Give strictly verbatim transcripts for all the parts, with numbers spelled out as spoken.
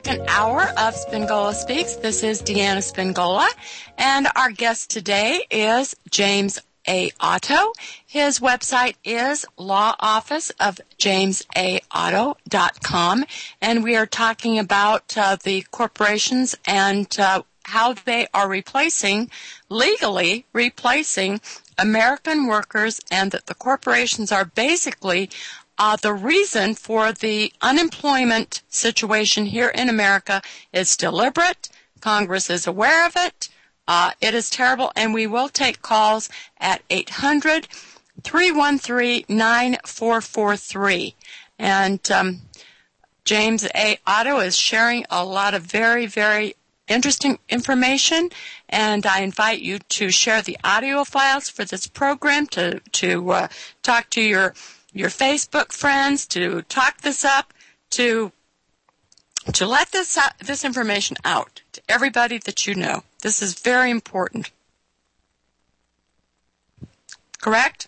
second hour of Spingola Speaks. This is Deanna Spingola, and our guest today is James A. Otto. His website is law office of james a otto dot com, and we are talking about uh, the corporations and uh, how they are replacing, legally replacing American workers, and that the corporations are basically Uh, the reason for the unemployment situation here in America is deliberate. Congress is aware of it. Uh, it is terrible, and we will take calls at eight hundred, three one three, nine four four three. And um, James A. Otto is sharing a lot of very, very interesting information, and I invite you to share the audio files for this program, to, to uh, talk to your your Facebook friends, to talk this up, to to let this uh, this information out to everybody that you know. This is very important. Correct?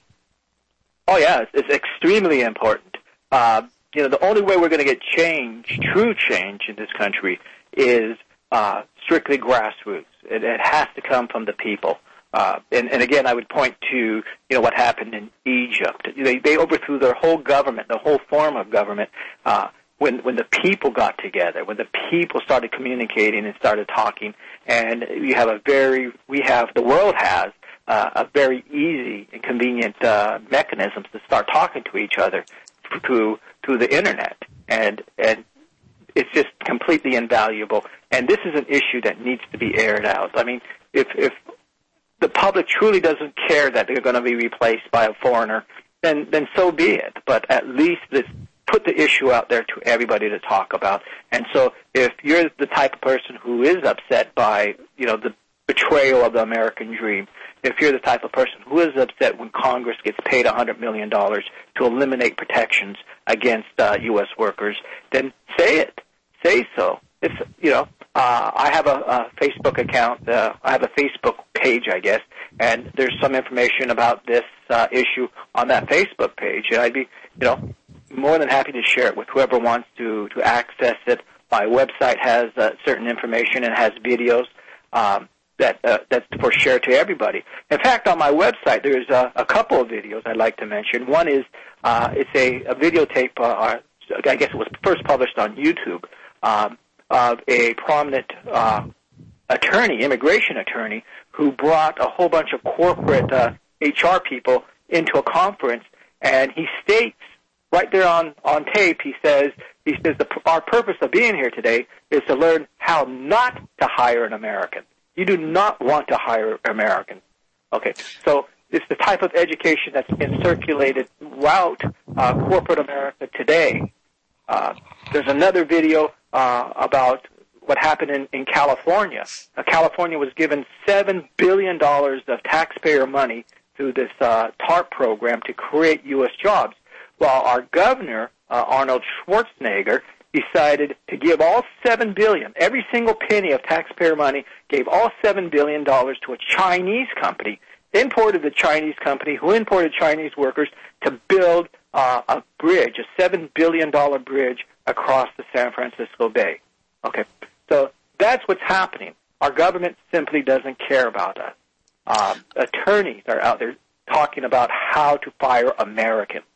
Oh, yeah, it's, it's extremely important. Uh, you know, the only way we're going to get change, true change in this country, is uh, strictly grassroots. It, it has to come from the people. Uh, and, and again, I would point to, you know, what happened in Egypt. They, they overthrew their whole government, the whole form of government, uh, when, when the people got together, when the people started communicating and started talking. And you have a very, we have, the world has uh, a very easy and convenient uh, mechanisms to start talking to each other through, through the Internet. And, and it's just completely invaluable. And this is an issue that needs to be aired out. I mean, if, if the public truly doesn't care that they're going to be replaced by a foreigner, then then so be it. But at least let's put the issue out there to everybody to talk about. And so if you're the type of person who is upset by, you know, the betrayal of the American dream, if you're the type of person who is upset when Congress gets paid one hundred million dollars to eliminate protections against uh, U S workers, then say it. Say so. It's, you know, uh, I have a, a Facebook account. Uh, I have a Facebook page, I guess, and there's some information about this uh, issue on that Facebook page. And I'd be, you know, more than happy to share it with whoever wants to, to access it. My website has uh, certain information and has videos um, that uh, that's for share to everybody. In fact, on my website, there's a, a couple of videos I'd like to mention. One is uh, it's a, a videotape. Uh, I guess it was first published on YouTube. Um, of a prominent uh, attorney, immigration attorney, who brought a whole bunch of corporate uh, H R people into a conference, and he states right there on, on tape, he says, he says the, our purpose of being here today is to learn how not to hire an American. You do not want to hire Americans. Okay, so it's the type of education that's been circulated throughout uh, corporate America today. Uh, there's another video uh, about what happened in, in California. Uh, California was given seven billion dollars of taxpayer money through this uh, TARP program to create U S jobs, while our governor, uh, Arnold Schwarzenegger, decided to give all seven billion dollars, every single penny of taxpayer money, gave all seven billion dollars to a Chinese company, imported the Chinese company, who imported Chinese workers to build uh, a bridge, a seven billion dollars bridge across the San Francisco Bay. Okay, so that's what's happening. Our government simply doesn't care about us. Um, attorneys are out there talking about how to fire Americans.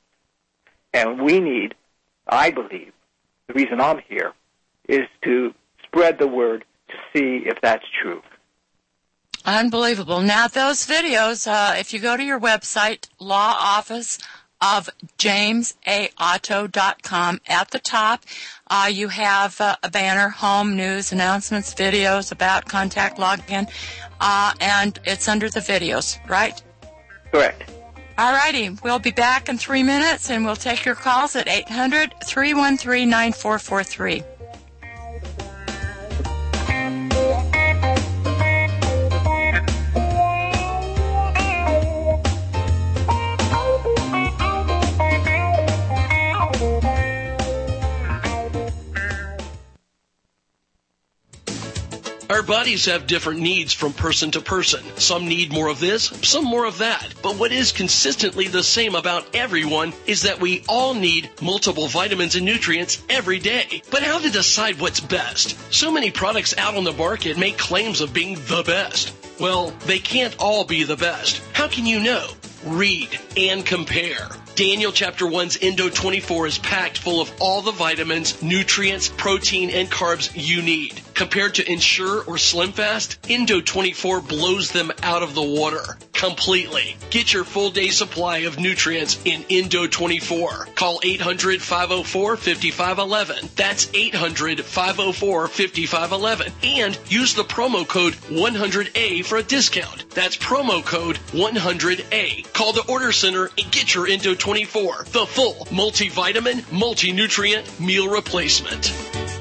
And we need, I believe, the reason I'm here is to spread the word to see if that's true. Unbelievable. Now, those videos, uh, if you go to your website, law office of james a otto dot com, at the top, uh, you have uh, a banner, home, news, announcements, videos, about, contact, login, uh, and it's under the videos, right? Correct. All righty. We'll be back in three minutes, and we'll take your calls at eight hundred, three one three, nine four four three. Our bodies have different needs from person to person. Some need more of this, some more of that. But what is consistently the same about everyone is that we all need multiple vitamins and nutrients every day. But how to decide what's best? So many products out on the market make claims of being the best. Well, they can't all be the best. How can you know? Read and compare. Daniel chapter one's Endo twenty-four is packed full of all the vitamins, nutrients, protein, and carbs you need. Compared to Ensure or Slim Fast, Endo twenty-four blows them out of the water completely. Get your full day supply of nutrients in Endo twenty-four. Call eight hundred, five oh four, five five one one. That's eight hundred, five oh four, five five one one. And use the promo code one hundred A for a discount. That's promo code one hundred A. Call the order center and get your Endo twenty-four, the full multivitamin, multi-nutrient meal replacement.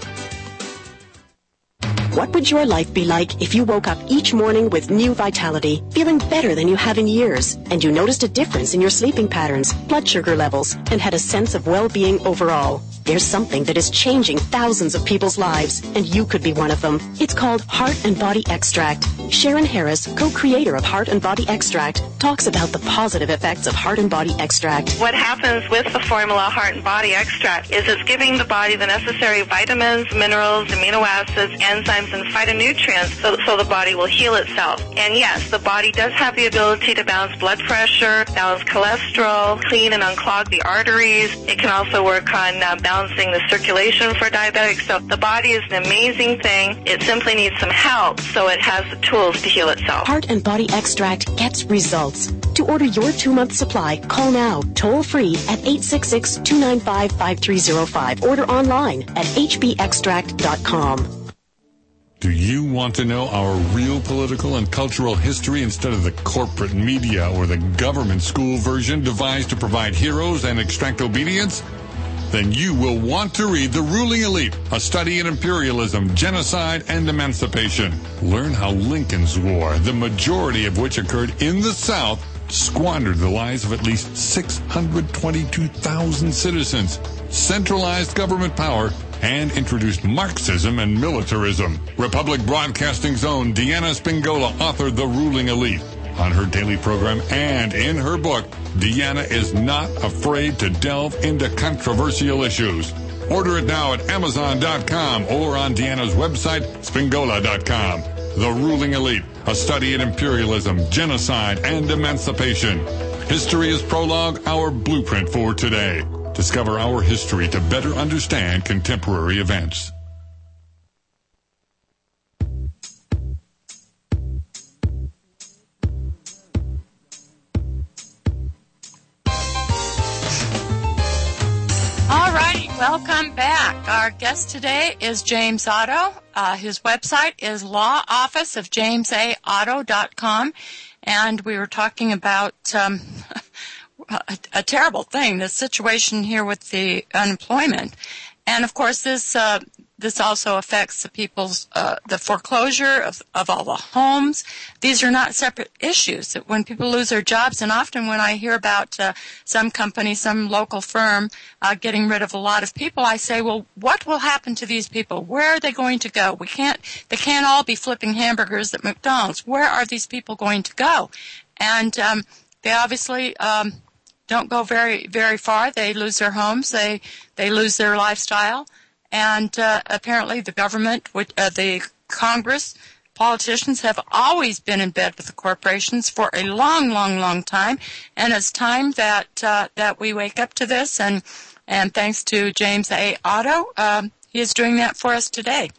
What would your life be like if you woke up each morning with new vitality, feeling better than you have in years, and you noticed a difference in your sleeping patterns, blood sugar levels, and had a sense of well-being overall? There's something that is changing thousands of people's lives, and you could be one of them. It's called Heart and Body Extract. Sharon Harris, co-creator of Heart and Body Extract, talks about the positive effects of Heart and Body Extract. What happens with the formula Heart and Body Extract is it's giving the body the necessary vitamins, minerals, amino acids, enzymes, and phytonutrients so, so the body will heal itself. And yes, the body does have the ability to balance blood pressure, balance cholesterol, clean and unclog the arteries. It can also work on uh, balancing the circulation for diabetics. So the body is an amazing thing. It simply needs some help so it has the tools to heal itself. Heart and Body Extract gets results. To order your two-month supply, call now, toll-free at eight six six, two nine five, five three zero five. Order online at h b extract dot com. Do you want to know our real political and cultural history instead of the corporate media or the government school version devised to provide heroes and extract obedience? Then you will want to read The Ruling Elite, a study in imperialism, genocide, and emancipation. Learn how Lincoln's War, the majority of which occurred in the South, squandered the lives of at least six hundred twenty-two thousand citizens, centralized government power, and introduced Marxism and militarism. Republic Broadcasting's own Deanna Spingola authored The Ruling Elite. On her daily program and in her book, Deanna is not afraid to delve into controversial issues. Order it now at amazon dot com or on Deanna's website, spingola dot com. The Ruling Elite, a study in imperialism, genocide, and emancipation. History is Prologue, our blueprint for today. Discover our history to better understand contemporary events. All righty, welcome back. Our guest today is James Otto. Uh, his website is law office of james a otto dot com, and we were talking about um, a, a terrible thing, the situation here with the unemployment. And, of course, this uh, this also affects the people's, uh, the foreclosure of, of all the homes. These are not separate issues. When people lose their jobs, and often when I hear about uh, some company, some local firm uh, getting rid of a lot of people, I say, well, what will happen to these people? Where are they going to go? We can't, they can't all be flipping hamburgers at McDonald's. Where are these people going to go? And um, they obviously um, don't go very, very far. They lose their homes. They, they lose their lifestyle. And uh, apparently the government, uh, the Congress, politicians have always been in bed with the corporations for a long, long, long time. And it's time that uh, that we wake up to this. And, and thanks to James A. Otto, um, he is doing that for us today.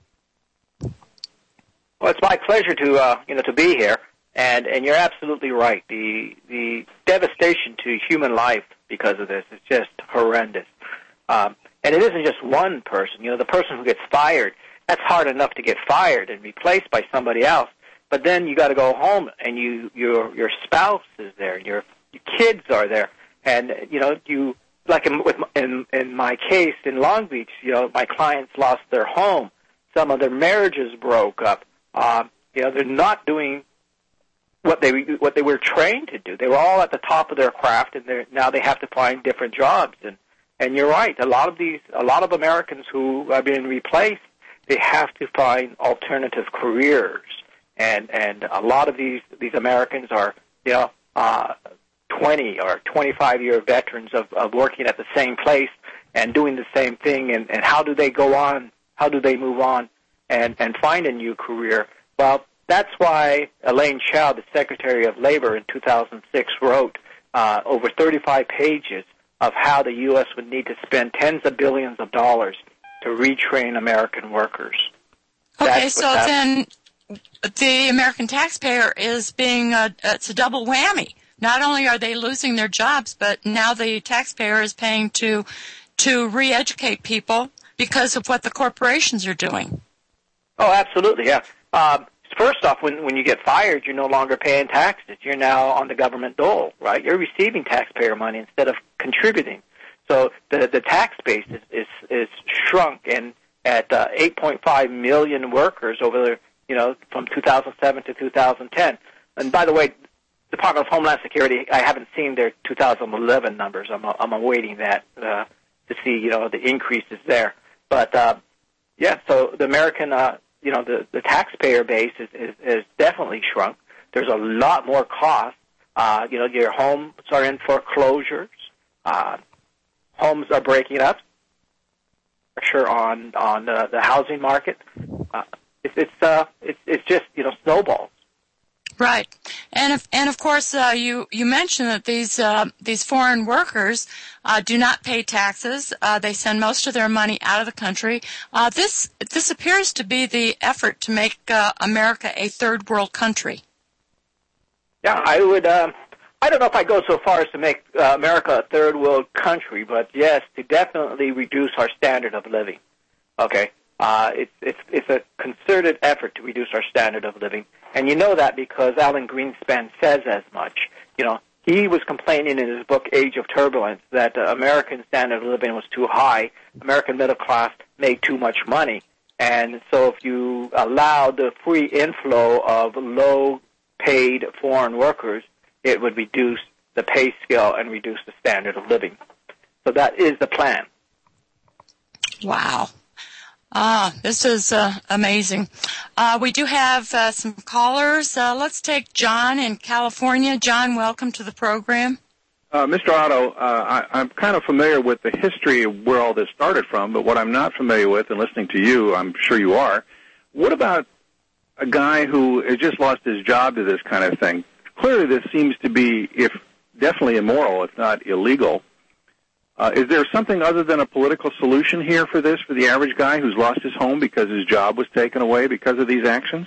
Well, it's my pleasure to uh, you know to be here. And and you're absolutely right. The the devastation to human life because of this is just horrendous. Um, And it isn't just one person. You know, the person who gets fired, that's hard enough to get fired and replaced by somebody else. But then you got to go home, and you your your spouse is there, and your, your kids are there, and you know you like in, with in in my case in Long Beach, you know, my clients lost their home, some of their marriages broke up. Um, you know, they're not doing what they what they were trained to do. They were all at the top of their craft, and they're now they have to find different jobs. And And you're right. A lot of these, a lot of Americans who are being replaced, they have to find alternative careers. And and a lot of these, these Americans are, you know, uh, twenty or twenty-five year veterans of, of working at the same place and doing the same thing. And, and how do they go on? How do they move on and, and find a new career? Well, that's why Elaine Chao, the Secretary of Labor in two thousand six, wrote uh, over thirty-five pages of how the U S would need to spend tens of billions of dollars to retrain American workers. Okay, That's so then the American taxpayer is being, a, it's a double whammy. Not only are they losing their jobs, but now the taxpayer is paying to to re-educate people because of what the corporations are doing. Oh, absolutely, yeah. Um, first off, when, when you get fired, you're no longer paying taxes. You're now on the government dole, right? You're receiving taxpayer money instead of contributing. So the the tax base is is, is shrunk, and at uh, eight point five million workers over the, you know, from two thousand seven to two thousand ten. And by the way, Department of Homeland Security, I haven't seen their two thousand eleven numbers. I'm I'm awaiting that uh, to see, you know, the increases there. But uh, yeah, so the American, uh, you know, the, the taxpayer base is, is, is definitely shrunk. There's a lot more cost. Uh, you know, your homes are in foreclosures. Uh, homes are breaking up. Pressure on on uh, the housing market. Uh, it's it's uh it's it's just, you know, snowballs. Right, and if, and of course uh, you you mentioned that these uh, these foreign workers uh, do not pay taxes. Uh, they send most of their money out of the country. Uh, this this appears to be the effort to make uh, America a third world country. Yeah, I would. Um, I don't know if I go so far as to make uh, America a third world country, but yes, to definitely reduce our standard of living. Okay, uh, it's it's it's a concerted effort to reduce our standard of living. And you know that because Alan Greenspan says as much. You know, he was complaining in his book Age of Turbulence that uh, American standard of living was too high. American middle class made too much money. And so if you allow the free inflow of low-paid foreign workers, it would reduce the pay scale and reduce the standard of living. So that is the plan. Wow. Ah, this is uh, amazing. Uh, we do have uh, some callers. Uh, let's take John in California. John, welcome to the program. Uh, Mister Otto, uh, I, I'm kind of familiar with the history of where all this started from, but what I'm not familiar with, and listening to you, I'm sure you are, what about a guy who has just lost his job to this kind of thing? Clearly this seems to be, if definitely immoral, if not illegal. Uh, is there something other than a political solution here for this, for the average guy who's lost his home because his job was taken away because of these actions?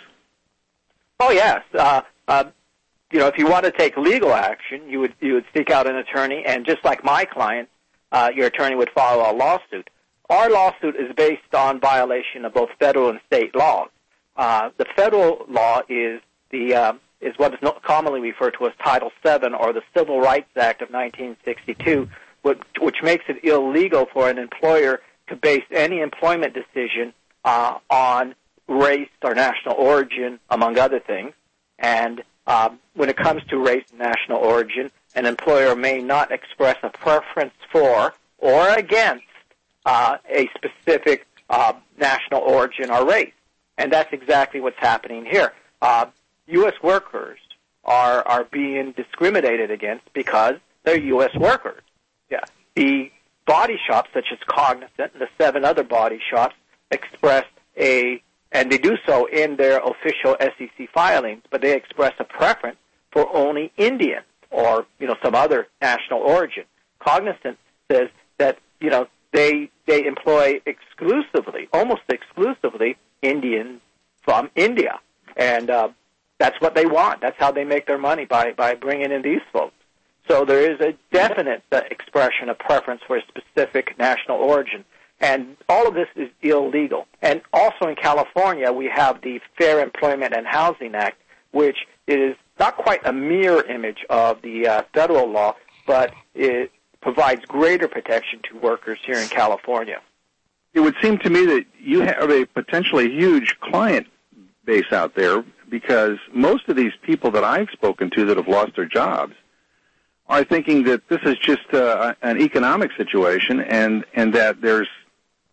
Oh, yes. Uh, uh, you know, if you want to take legal action, you would you would seek out an attorney, and just like my client, uh, your attorney would file a lawsuit. Our lawsuit is based on violation of both federal and state laws. Uh, the federal law is the uh, is what is commonly referred to as Title seven, or the Civil Rights Act of nineteen sixty-two, which makes it illegal for an employer to base any employment decision uh, on race or national origin, among other things. And uh, when it comes to race and national origin, an employer may not express a preference for or against uh, a specific uh, national origin or race. And that's exactly what's happening here. Uh, U S workers are, are being discriminated against because they're U S workers. Yeah. The body shops, such as Cognizant and the seven other body shops, express a, and they do so in their official S E C filings, but they express a preference for only Indian or, you know, some other national origin. Cognizant says that, you know, they they employ exclusively, almost exclusively, Indians from India, and uh, that's what they want. That's how they make their money, by by bringing in these folks. So there is a definite uh, expression of preference for a specific national origin. And all of this is illegal. And also in California, we have the Fair Employment and Housing Act, which is not quite a mirror image of the uh, federal law, but it provides greater protection to workers here in California. It would seem to me that you have a potentially huge client base out there, because most of these people that I've spoken to that have lost their jobs are thinking that this is just uh, an economic situation, and, and that there's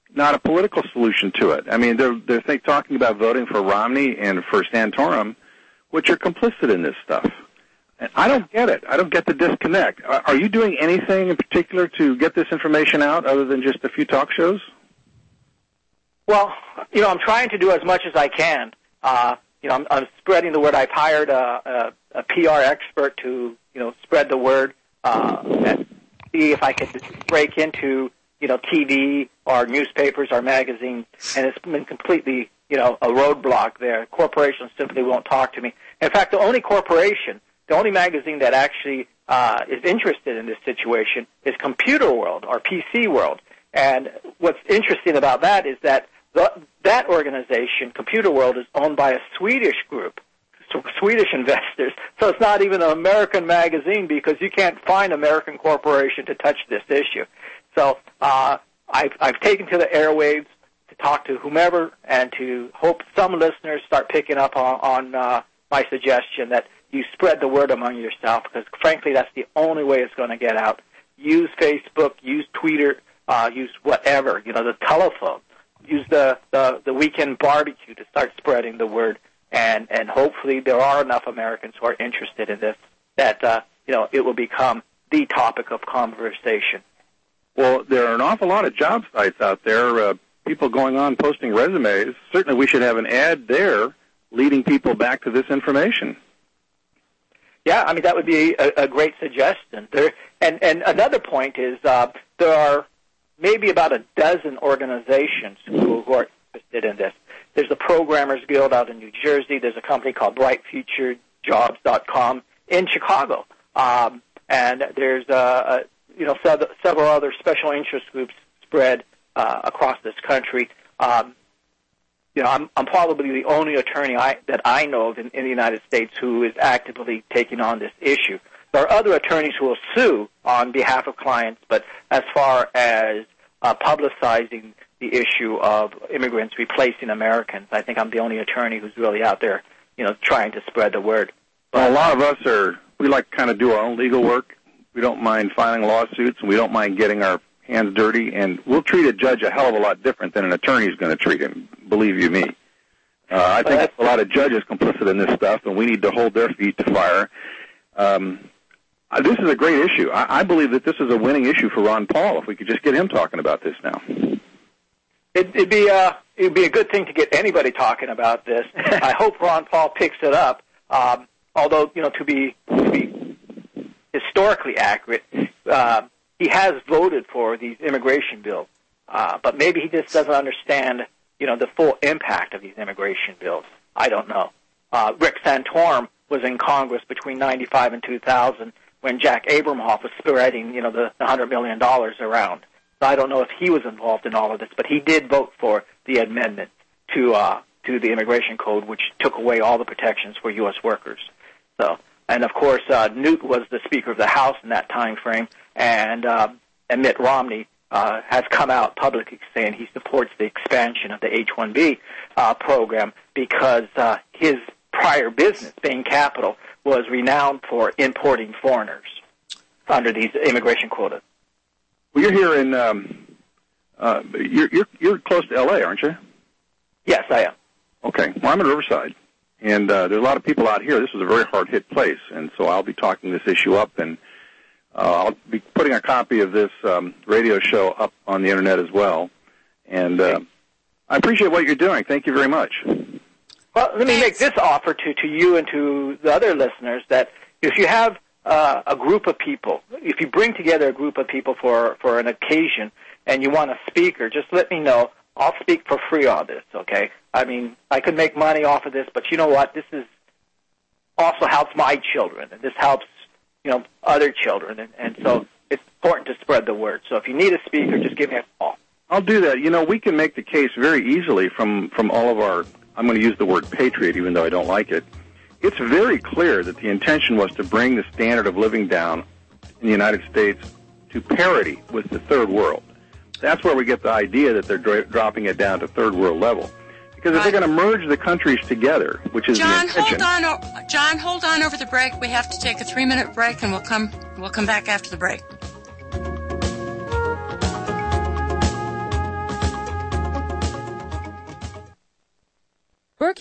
not a political solution to it. I mean, they're they're think, talking about voting for Romney and for Santorum, which are complicit in this stuff. And I don't get it. I don't get the disconnect. Are, are you doing anything in particular to get this information out other than just a few talk shows? Well, you know, I'm trying to do as much as I can. Uh, you know, I'm, I'm spreading the word. I've hired a, a, a P R expert to, you know, spread the word uh, and see if I can break into, you know, T V or newspapers or magazines, and it's been completely, you know, a roadblock there. Corporations simply won't talk to me. In fact, the only corporation, the only magazine that actually uh, is interested in this situation is Computer World or P C World. And what's interesting about that is that the, that organization, Computer World, is owned by a Swedish group, so Swedish investors. So it's not even an American magazine because you can't find an American corporation to touch this issue. So uh, I've, I've taken to the airwaves to talk to whomever and to hope some listeners start picking up on, on uh, my suggestion that you spread the word among yourself, because, frankly, that's the only way it's going to get out. Use Facebook, use Twitter, uh, use whatever, you know, the telephone. Use the, the, the weekend barbecue to start spreading the word, and, and hopefully there are enough Americans who are interested in this that, uh, you know, it will become the topic of conversation. Well, there are an awful lot of job sites out there, uh, people going on posting resumes. Certainly we should have an ad there leading people back to this information. Yeah, I mean, that would be a, a great suggestion. There, and, and another point is uh, there are maybe about a dozen organizations who, who are interested in this. There's the Programmers Guild out in New Jersey. There's a company called bright future jobs dot com in Chicago. Um, and there's, uh, a, you know, several other special interest groups spread uh, across this country. Um, you know, I'm, I'm probably the only attorney I, that I know of in, in the United States who is actively taking on this issue. There are other attorneys who will sue on behalf of clients, but as far as uh, publicizing the issue of immigrants replacing Americans, I think I'm the only attorney who's really out there, you know, trying to spread the word. But well, a lot of us are, we like to kind of do our own legal work. We don't mind filing lawsuits, and we don't mind getting our hands dirty, and we'll treat a judge a hell of a lot different than an attorney is going to treat him, believe you me. Uh, I think uh, a lot of judges complicit in this stuff, and we need to hold their feet to fire. Um, Uh, this is a great issue. I, I believe that this is a winning issue for Ron Paul if we could just get him talking about this now. It, it'd be a, it'd be a good thing to get anybody talking about this. I hope Ron Paul picks it up, um, although, you know, to be, to be historically accurate, uh, he has voted for these immigration bills, uh, but maybe he just doesn't understand, you know, the full impact of these immigration bills. I don't know. Uh, Rick Santorum was in Congress between ninety-five and two thousand when Jack Abramoff was spreading, you know, the one hundred million dollars around. So I don't know if he was involved in all of this, but he did vote for the amendment to uh, to the immigration code, which took away all the protections for U S workers. So, and of course, uh, Newt was the Speaker of the House in that time frame, and, uh, and Mitt Romney uh, has come out publicly saying he supports the expansion of the H one B uh, program because uh, his prior business, Bain Capital, was renowned for importing foreigners under these immigration quotas. Well, you're here in um, uh, you're, you're you're close to L A, aren't you? Yes, I am. Okay. Well, I'm in Riverside, and uh, there's a lot of people out here. This is a very hard hit place, and so I'll be talking this issue up, and uh, I'll be putting a copy of this um, radio show up on the internet as well. And uh, I appreciate what you're doing. Thank you very much. Well, let me make this offer to, to you and to the other listeners that if you have uh, a group of people, if you bring together a group of people for, for an occasion and you want a speaker, just let me know. I'll speak for free on this, okay? I mean, I could make money off of this, but you know what? This is also helps my children, and this helps, you know, other children, and, and so it's important to spread the word. So if you need a speaker, just give me a call. I'll do that. You know, we can make the case very easily from, from all of our, I'm going to use the word patriot, even though I don't like it. It's very clear that the intention was to bring the standard of living down in the United States to parity with the third world. That's where we get the idea that they're dro- dropping it down to third world level. Because if they're going to merge the countries together, which is John, the intention. hold on, John, hold on over the break. We have to take a three-minute break, and we'll come, we'll come back after the break.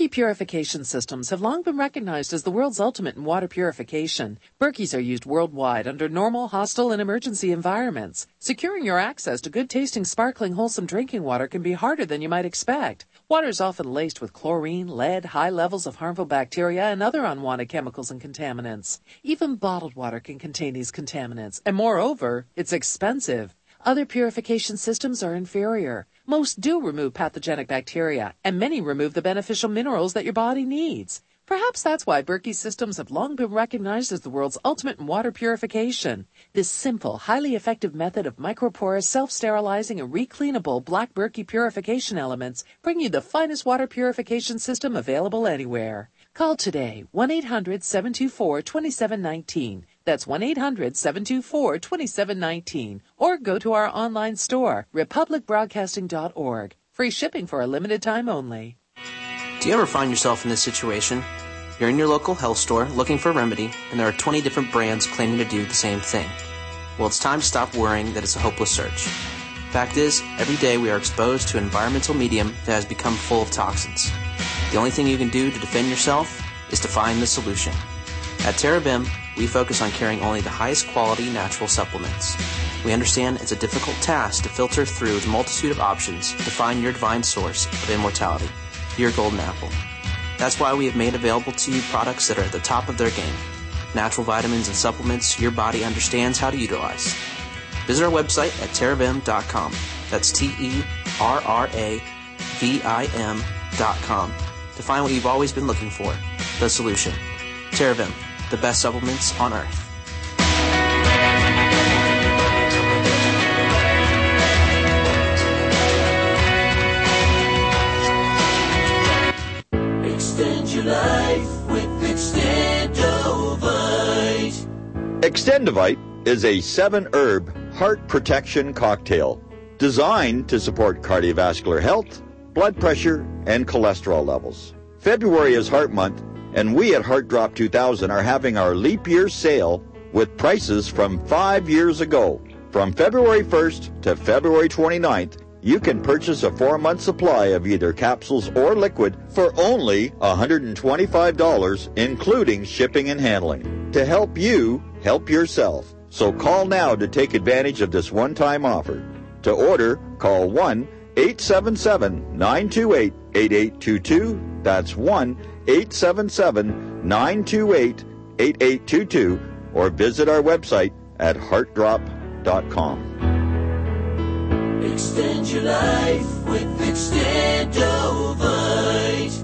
Berkey purification systems have long been recognized as the world's ultimate in water purification. Berkeys are used worldwide under normal, hostile, and emergency environments. Securing your access to good-tasting, sparkling, wholesome drinking water can be harder than you might expect. Water is often laced with chlorine, lead, high levels of harmful bacteria, and other unwanted chemicals and contaminants. Even bottled water can contain these contaminants, and moreover, it's expensive. Other purification systems are inferior. Most do remove pathogenic bacteria, and many remove the beneficial minerals that your body needs. Perhaps that's why Berkey systems have long been recognized as the world's ultimate in water purification. This simple, highly effective method of microporous, self-sterilizing, and recleanable black Berkey purification elements bring you the finest water purification system available anywhere. Call today, one eight hundred seven two four two seven one nine. That's one eight hundred seven two four two seven one nine. Or go to our online store, republic broadcasting dot org. Free shipping for a limited time only. Do you ever find yourself in this situation? You're in your local health store looking for a remedy, and there are twenty different brands claiming to do the same thing. Well, it's time to stop worrying that it's a hopeless search. Fact is, every day we are exposed to an environmental medium that has become full of toxins. The only thing you can do to defend yourself is to find the solution. At Terabim, we focus on carrying only the highest quality natural supplements. We understand it's a difficult task to filter through the multitude of options to find your divine source of immortality, your golden apple. That's why we have made available to you products that are at the top of their game. Natural vitamins and supplements your body understands how to utilize. Visit our website at terrabim dot com. That's T E R R A V I M dot com to find what you've always been looking for, the solution. Terabim, the best supplements on earth. Extend your life with Extendovite. Extendovite is a seven-herb heart protection cocktail designed to support cardiovascular health, blood pressure, and cholesterol levels. February is Heart Month, and we at Heart Drop two thousand are having our leap year sale with prices from five years ago. From February first to February twenty-ninth, you can purchase a four-month supply of either capsules or liquid for only one hundred twenty-five dollars, including shipping and handling, to help you help yourself. So call now to take advantage of this one-time offer. To order, call one eight seven seven nine two eight eight eight two two. That's one eight seven seven nine two eight eight eight two two, or visit our website at heart drop dot com. Extend your life with Extendovite.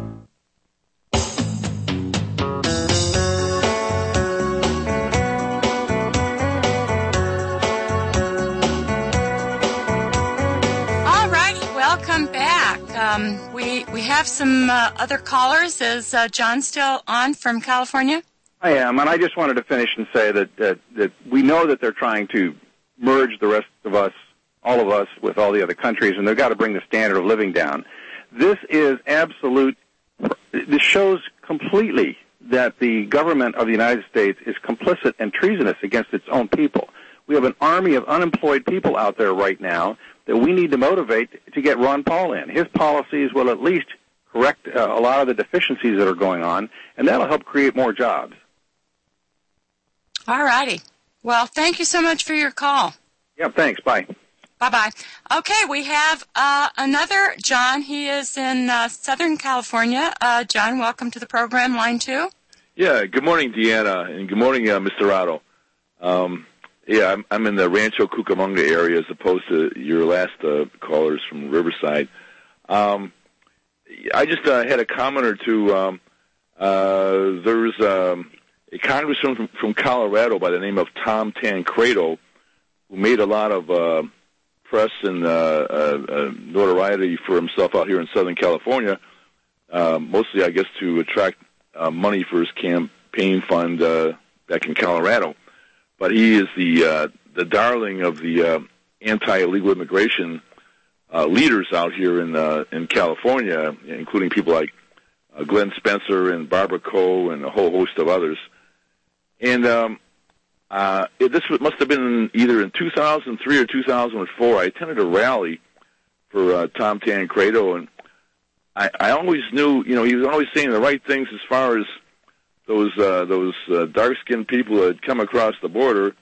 All righty, welcome back. Um, we we have some uh, other callers. Is uh, John still on from California? I am, and I just wanted to finish and say that, that, that we know that they're trying to merge the rest of us, all of us, with all the other countries, and they've got to bring the standard of living down. This is absolute, this shows completely that the government of the United States is complicit and treasonous against its own people. We have an army of unemployed people out there right now that we need to motivate to get Ron Paul in. His policies will at least correct uh, a lot of the deficiencies that are going on, and that'll help create more jobs. All righty. Well, thank you so much for your call. Yeah, thanks. Bye. Bye-bye. Okay, we have uh, another John. He is in uh, Southern California. Uh, John, welcome to the program, line two. Yeah, good morning, Deanna, and good morning, uh, Mister Otto. Um, yeah, I'm, I'm in the Rancho Cucamonga area as opposed to your last uh, callers from Riverside. Um, I just uh, had a comment or two. Um, uh, there's um, a congressman from, from Colorado by the name of Tom Tancredo who made a lot of uh, press and uh, uh, uh, notoriety for himself out here in Southern California, uh, mostly, I guess, to attract uh, money for his campaign fund uh, back in Colorado. But he is the uh, the darling of the uh, anti-illegal immigration uh, leaders out here in uh, in California, including people like uh, Glenn Spencer and Barbara Coe and a whole host of others. And um, uh, it, this must have been either in two thousand three or two thousand four. I attended a rally for uh, Tom Tancredo, and I, I always knew, you know, he was always saying the right things as far as those uh, those uh, dark-skinned people who had come across the border,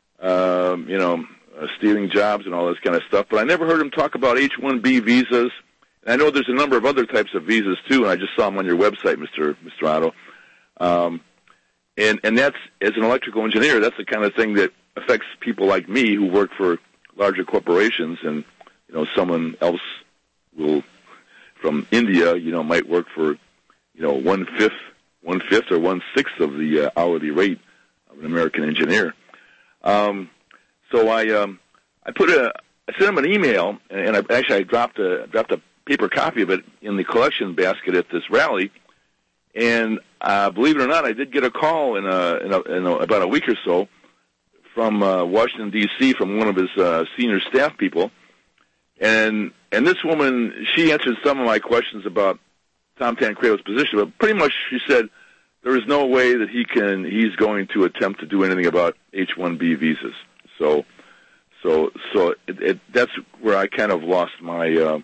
um, you know, uh, stealing jobs and all this kind of stuff. But I never heard him talk about H one B visas. And I know there's a number of other types of visas too, and I just saw them on your website, Mister Mister Otto. Um, and and that's, as an electrical engineer, that's the kind of thing that affects people like me who work for larger corporations, and you know, someone else will from India, you know, might work for, you know, one fifth, one fifth or one sixth of the uh, hourly rate of an American engineer. Um, so I, um, I put a, I sent him an email, and I, actually I dropped a, dropped a paper copy of it in the collection basket at this rally. And uh, believe it or not, I did get a call in, a, in, a, in a, about a week or so from uh, Washington D C from one of his uh, senior staff people. And and this woman, she answered some of my questions about Tom Tancredo's position, but pretty much she said there is no way that he can he's going to attempt to do anything about H one B visas. So so so it, it, that's where I kind of lost my uh,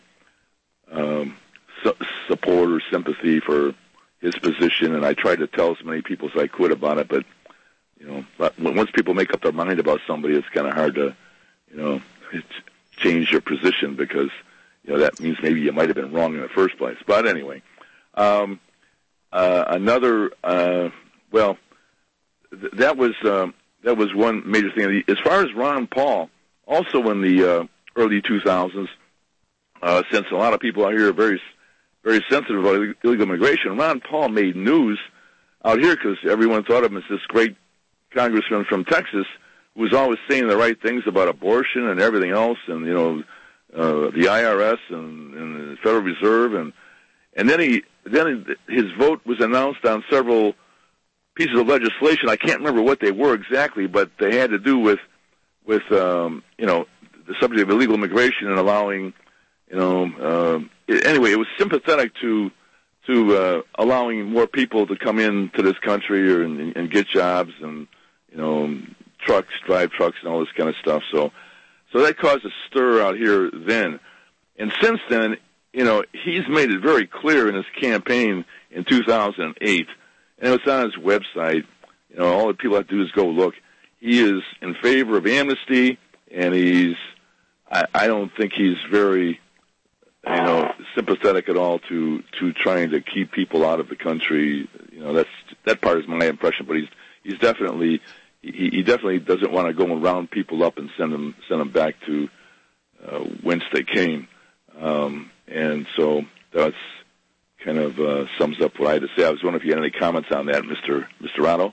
um, su- support or sympathy for his position, and I tried to tell as many people as I could about it. But you know, but once people make up their mind about somebody, it's kind of hard to, you know, change your position, because you know that means maybe you might have been wrong in the first place. But anyway, um, uh, another uh, well, th- that was um, that was one major thing. As far as Ron Paul, also in the uh, early two thousands, uh, since a lot of people out here are very very sensitive about illegal immigration, Ron Paul made news out here because everyone thought of him as this great congressman from Texas who was always saying the right things about abortion and everything else, and you know, uh, the I R S and, and the Federal Reserve, and and then he then his vote was announced on several pieces of legislation. I can't remember what they were exactly, but they had to do with with um, you know, the subject of illegal immigration and allowing, you know, uh, anyway, it was sympathetic to to uh, allowing more people to come into this country or, and, and get jobs and, you know, trucks, drive trucks, and all this kind of stuff. So, so that caused a stir out here then. And since then, you know, he's made it very clear in his campaign in two thousand eight, and it's on his website. You know, all the people have to do is go look. He is in favor of amnesty, and he's, I, I don't think he's very, you know, sympathetic at all to, to trying to keep people out of the country. You know, that's, that part is my impression, but he's, he's definitely, He, he definitely doesn't want to go and round people up and send them send them back to uh, whence they came, um, and so that's kind of uh, sums up what I had to say. I was wondering if you had any comments on that, Mister Mister Otto.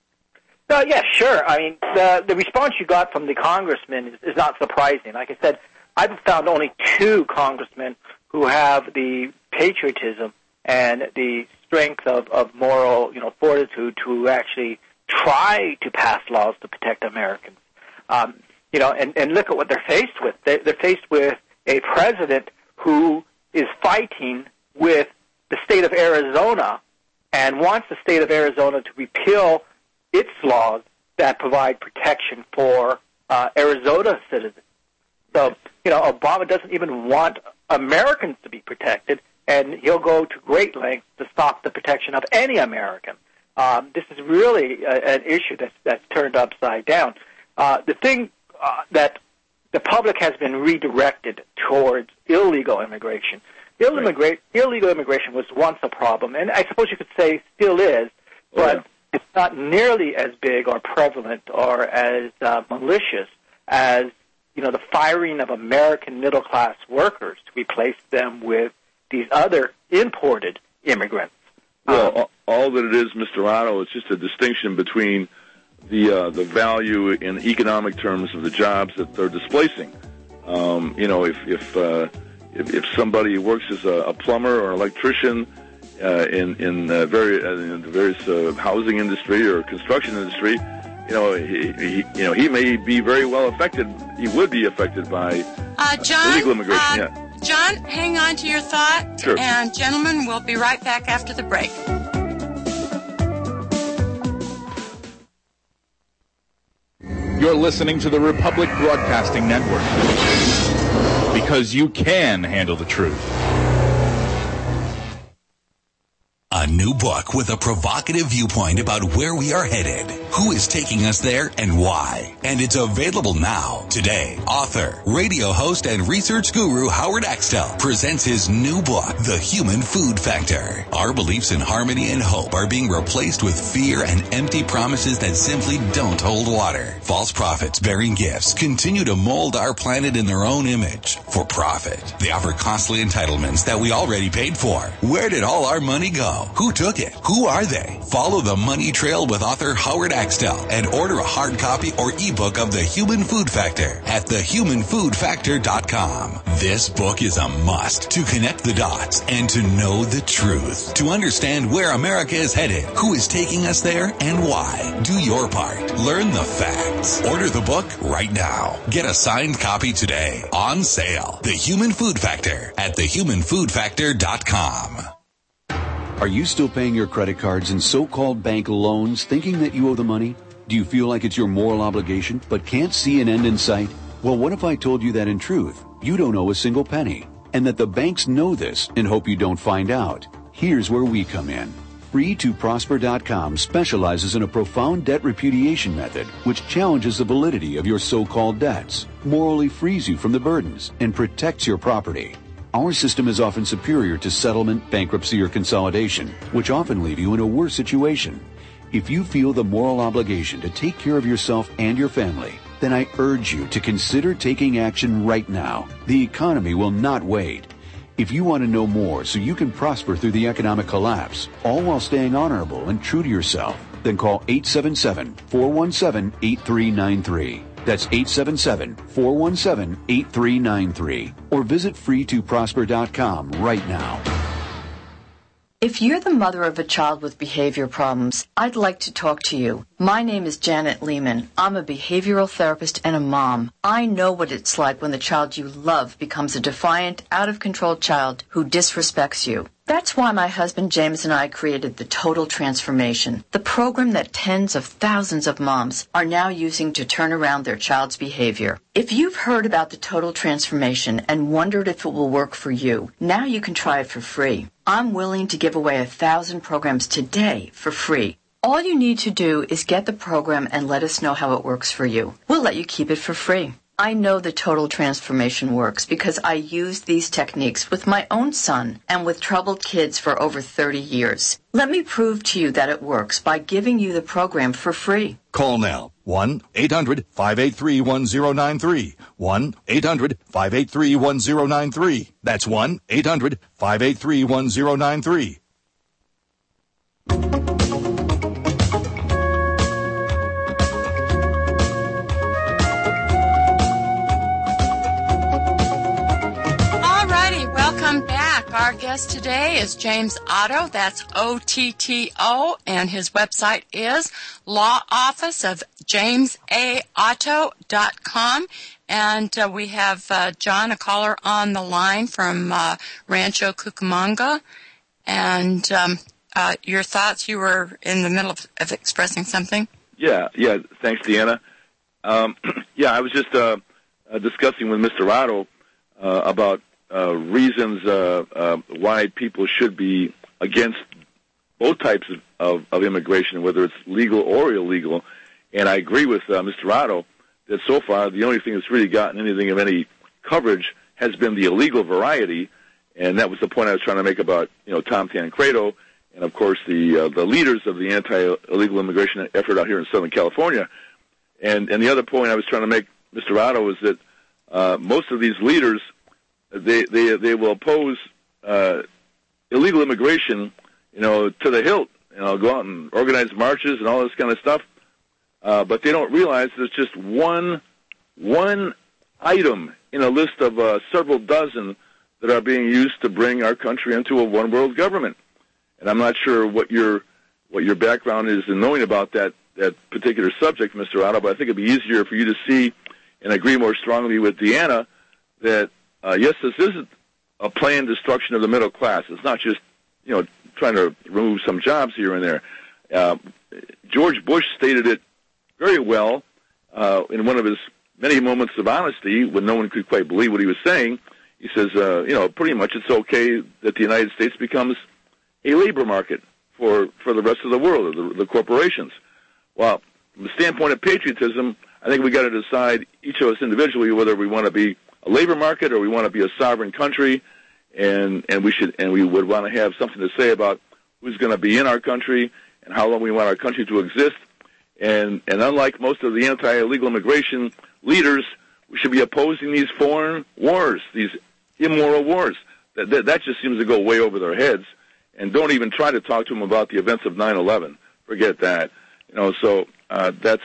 Uh, yeah, sure. I mean, the the response you got from the congressman is, is not surprising. Like I said, I've found only two congressmen who have the patriotism and the strength of, of moral, you know, fortitude to actually try to pass laws to protect Americans. Um, you know, and, and look at what they're faced with. They, they're faced with a president who is fighting with the state of Arizona and wants the state of Arizona to repeal its laws that provide protection for uh, Arizona citizens. So, you know, Obama doesn't even want Americans to be protected, and he'll go to great lengths to stop the protection of any American. Um, this is really a, an issue that's, that's turned upside down. Uh, the thing uh, that the public has been redirected towards illegal immigration. Illegal, right. immigra- illegal immigration was once a problem, and I suppose you could say still is, but oh, yeah. it's not nearly as big or prevalent or as uh, malicious as, you know, the firing of American middle-class workers to replace them with these other imported immigrants. Well, um, all that it is, Mister Otto, is just a distinction between the uh, the value in economic terms of the jobs that they're displacing. Um, you know, if if, uh, if if somebody works as a, a plumber or an electrician uh, in in, uh, very, uh, in the various uh, housing industry or construction industry, you know, he, he you know he may be very well affected. He would be affected by uh, John, illegal immigration. Uh, yeah. John, hang on to your thought. Sure. And gentlemen, we'll be right back after the break. You're listening to the Republic Broadcasting Network, because you can handle the truth. A new book with a provocative viewpoint about where we are headed, who is taking us there, and why. And it's available now. Today, author, radio host, and research guru Howard Axtell presents his new book, The Human Food Factor. Our beliefs in harmony and hope are being replaced with fear and empty promises that simply don't hold water. False prophets bearing gifts continue to mold our planet in their own image for profit. They offer costly entitlements that we already paid for. Where did all our money go? Who took it? Who are they? Follow the money trail with author Howard Axtell and order a hard copy or ebook of The Human Food Factor at the human food factor dot com. This book is a must to connect the dots and to know the truth. To understand where America is headed, who is taking us there, and why. Do your part. Learn the facts. Order the book right now. Get a signed copy today. On sale. The Human Food Factor at the human food factor dot com. Are you still paying your credit cards and so-called bank loans thinking that you owe the money? Do you feel like it's your moral obligation but can't see an end in sight? Well, what if I told you that in truth, you don't owe a single penny, and that the banks know this and hope you don't find out? Here's where we come in. free to prosper dot com specializes in a profound debt repudiation method which challenges the validity of your so-called debts, morally frees you from the burdens, and protects your property. Our system is often superior to settlement, bankruptcy, or consolidation, which often leave you in a worse situation. If you feel the moral obligation to take care of yourself and your family, then I urge you to consider taking action right now. The economy will not wait. If you want to know more so you can prosper through the economic collapse, all while staying honorable and true to yourself, then call eight seven seven, four one seven, eight three nine three. That's eight seven seven, four one seven, eight three nine three. Or visit free to prosper dot com right now. If you're the mother of a child with behavior problems, I'd like to talk to you. My name is Janet Lehman. I'm a behavioral therapist and a mom. I know what it's like when the child you love becomes a defiant, out-of-control child who disrespects you. That's why my husband James and I created the Total Transformation, the program that tens of thousands of moms are now using to turn around their child's behavior. If you've heard about the Total Transformation and wondered if it will work for you, now you can try it for free. I'm willing to give away a thousand programs today for free. All you need to do is get the program and let us know how it works for you. We'll let you keep it for free. I know the Total Transformation works because I used these techniques with my own son and with troubled kids for over thirty years. Let me prove to you that it works by giving you the program for free. Call now. one eight hundred, five eight three, one zero nine three. one eight hundred, five eight three, one zero nine three. That's one eight hundred, five eight three, one zero nine three. Our guest today is James Otto. That's O T T O, and his website is law office of james a otto dot com. And uh, we have uh, John, a caller on the line from uh, Rancho Cucamonga. And um, uh, your thoughts, you were in the middle of, of expressing something? Yeah, yeah. Thanks, Deanna. Um, yeah, I was just uh, uh, discussing with Mister Otto uh, about Uh, reasons uh, uh, why people should be against both types of, of, of immigration, whether it's legal or illegal. And I agree with uh, Mister Otto that so far the only thing that's really gotten anything of any coverage has been the illegal variety, and that was the point I was trying to make about you know Tom Tancredo and of course the uh, the leaders of the anti-illegal immigration effort out here in Southern California. And and the other point I was trying to make, Mister Otto, is that uh, most of these leaders, They they they will oppose uh, illegal immigration, you know, to the hilt. You know, go out and organize marches and all this kind of stuff. Uh, but they don't realize there's just one one item in a list of uh, several dozen that are being used to bring our country into a one world government. And I'm not sure what your what your background is in knowing about that that particular subject, Mister Otto. But I think it'd be easier for you to see and agree more strongly with Deanna that. Uh, yes, this is a planned destruction of the middle class. It's not just, you know, trying to remove some jobs here and there. Uh, George Bush stated it very well uh, in one of his many moments of honesty when no one could quite believe what he was saying. He says, uh, you know, pretty much it's okay that the United States becomes a labor market. for, for the rest of the world, or the, the corporations. Well, from the standpoint of patriotism, I think we got to decide, each of us individually, whether we want to be a labor market or we want to be a sovereign country, and, and we should, and we would want to have something to say about who's going to be in our country and how long we want our country to exist. And, and unlike most of the anti-illegal immigration leaders, we should be opposing these foreign wars, these immoral wars. That, that, that just seems to go way over their heads. And don't even try to talk to them about the events of nine eleven. Forget that. You know, so uh, that's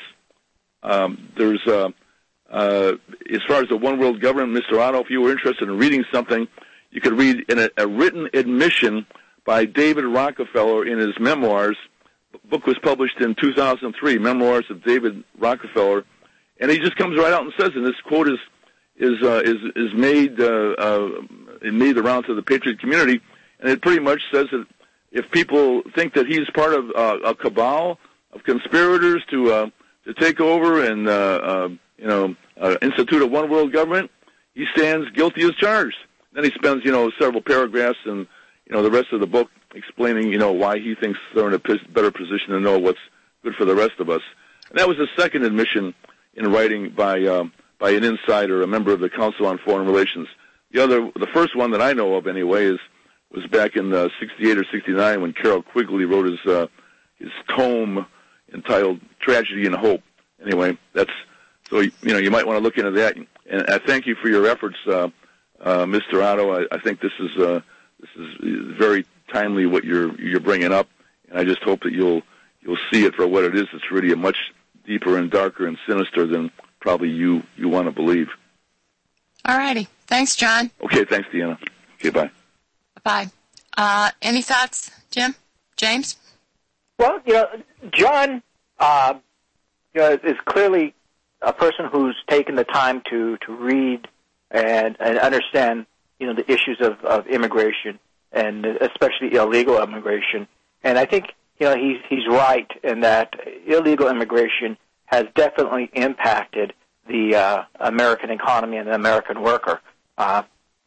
um, there's uh, uh, as far as the one world government, Mister Otto, if you were interested in reading something, you could read in a, a written admission by David Rockefeller in his memoirs. The book was published in two thousand three, Memoirs of David Rockefeller, and he just comes right out and says, and this quote is is uh, is is made uh, uh, it made the rounds of the patriot community. And it pretty much says that if people think that he's part of uh, a cabal of conspirators to uh, to take over and uh, uh, you know uh, institute a one world government, he stands guilty as charged. Then he spends you know several paragraphs and you know the rest of the book explaining you know why he thinks they're in a p- better position to know what's good for the rest of us. And that was the second admission in writing by um, by an insider, a member of the Council on Foreign Relations. The other, the first one that I know of anyway, is was back in uh, sixty-eight or sixty-nine when Carroll Quigley wrote his uh, his tome entitled Tragedy and Hope. Anyway, that's so you know you might want to look into that. And I thank you for your efforts, uh, uh, Mister Otto. I, I think this is uh, this is very timely what you're you're bringing up, and I just hope that you'll you'll see it for what it is. It's really a much deeper and darker and sinister than probably you you want to believe. All righty, thanks, John. Okay, thanks, Deanna. Okay, bye. Bye. Uh, any thoughts, Jim? James? Well, you know, John uh, you know, is clearly a person who's taken the time to, to read and, and understand, you know, the issues of, of immigration and especially illegal immigration. And I think, you know, he's, he's right in that illegal immigration has definitely impacted the uh, American economy and the American worker. Uh,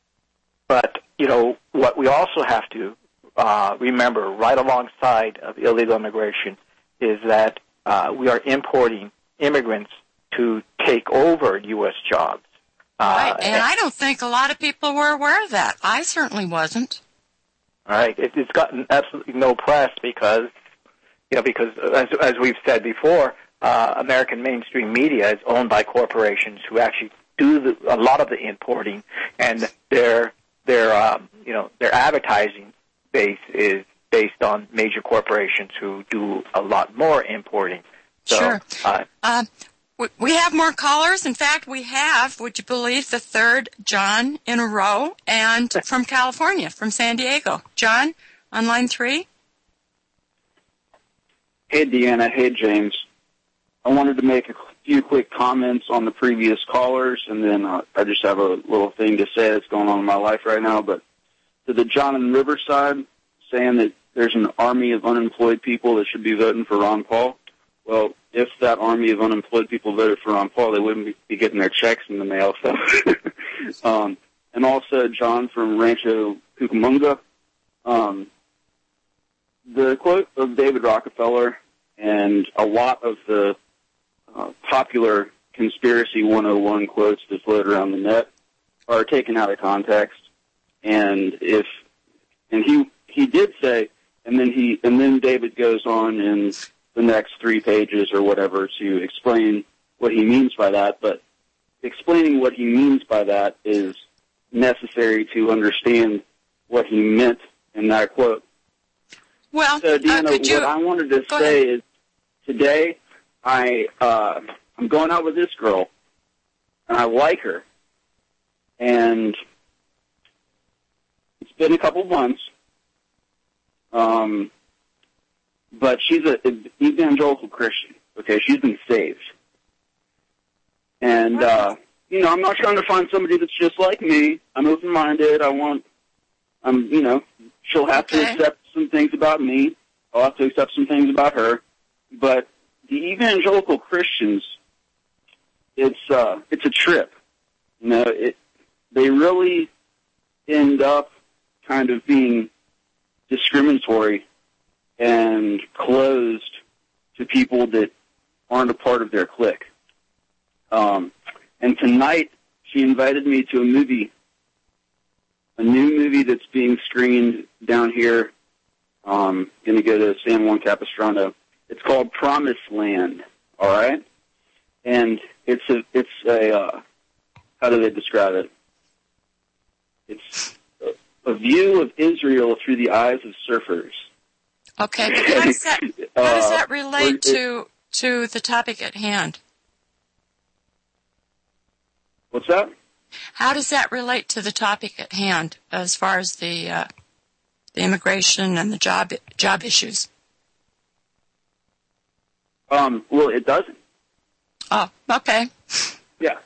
but you know, what we also have to uh, remember right alongside of illegal immigration is that uh, we are importing immigrants to take over U S jobs. Right, uh, and I don't think a lot of people were aware of that. I certainly wasn't. All right, it, it's gotten absolutely no press because, you know, because as, as we've said before, uh, American mainstream media is owned by corporations who actually do the, a lot of the importing, and they're Their, um, you know, their advertising base is based on major corporations who do a lot more importing. So, sure. Uh, uh, we, we have more callers. In fact, we have, would you believe, the third John in a row, and from California, from San Diego. John, on line three. Hey, Deanna. Hey, James. I wanted to make a few quick comments on the previous callers, and then uh, I just have a little thing to say that's going on in my life right now. But to the John in Riverside saying that there's an army of unemployed people that should be voting for Ron Paul, well, if that army of unemployed people voted for Ron Paul, they wouldn't be getting their checks in the mail. So, um, and also John from Rancho Cucamonga, um, the quote of David Rockefeller and a lot of the Uh, popular conspiracy one oh one quotes that float around the net are taken out of context. And if, and he, he did say, and then he, and then David goes on in the next three pages or whatever to explain what he means by that. But explaining what he means by that is necessary to understand what he meant in that quote. Well, so, Deanna, uh, could you, what I wanted to say ahead. is today, I, uh, I'm going out with this girl, and I like her, and it's been a couple months, um, but she's an evangelical Christian, okay? She's been saved. And, uh, you know, I'm not trying to find somebody that's just like me. I'm open-minded. I want, I'm, you know, she'll have okay. to accept some things about me. I'll have to accept some things about her, but the evangelical Christians, it's uh, it's a trip. You know, it they really end up kind of being discriminatory and closed to people that aren't a part of their clique. Um, and tonight she invited me to a movie, a new movie that's being screened down here. Um, going to go to San Juan Capistrano. It's called Promised Land. All right, and it's a it's a uh, how do they describe it? It's a, a view of Israel through the eyes of surfers. Okay, but how does that how does that Uh, relate it- to to the topic at hand? What's that? How does that relate to the topic at hand as far as the uh, the immigration and the job job issues? Um, well, it doesn't. Oh, okay. Yeah.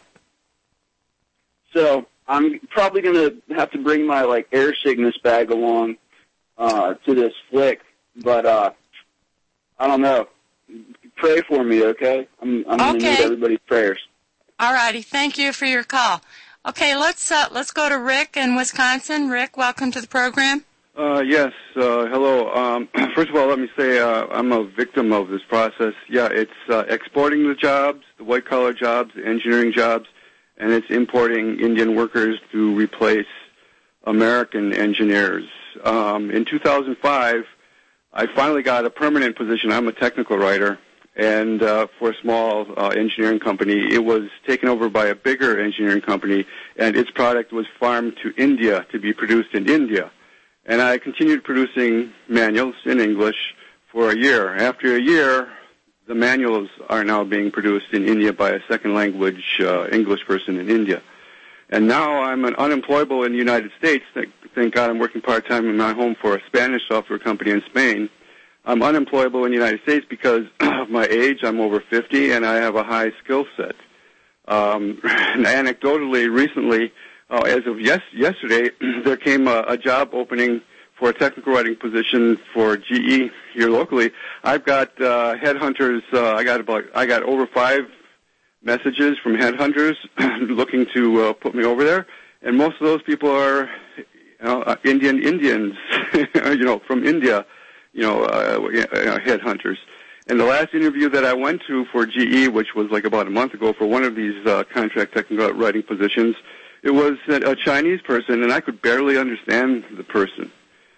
So I'm probably going to have to bring my like air sickness bag along uh, to this flick, but uh, I don't know. Pray for me, okay? I'm, I'm going to Okay. need everybody's prayers. All righty. Thank you for your call. Okay, let's uh, let's go to Rick in Wisconsin. Rick, welcome to the program. Uh, yes, uh, hello. Um, first of all, let me say uh, I'm a victim of this process. Yeah, it's uh, exporting the jobs, the white-collar jobs, the engineering jobs, and it's importing Indian workers to replace American engineers. Um, in two thousand five, I finally got a permanent position. I'm a technical writer, and uh, for a small uh, engineering company. It was taken over by a bigger engineering company, and its product was farmed to India to be produced in India. And I continued producing manuals in English for a year. After a year, the manuals are now being produced in India by a second language uh, English person in India. And now I'm an unemployable in the United States. Thank, thank God I'm working part-time in my home for a Spanish software company in Spain. I'm unemployable in the United States because of my age. I'm over fifty, and I have a high skill set. Um, and anecdotally, recently, Uh, as of yes, yesterday, there came a, a job opening for a technical writing position for G E here locally. I've got uh, headhunters. Uh, I got about I got over five messages from headhunters looking to uh, put me over there, and most of those people are you know, uh, Indian Indians, you know, from India, you know, uh, uh, headhunters. And the last interview that I went to for G E, which was like about a month ago, for one of these uh, contract technical writing positions. It was a Chinese person, and I could barely understand the person.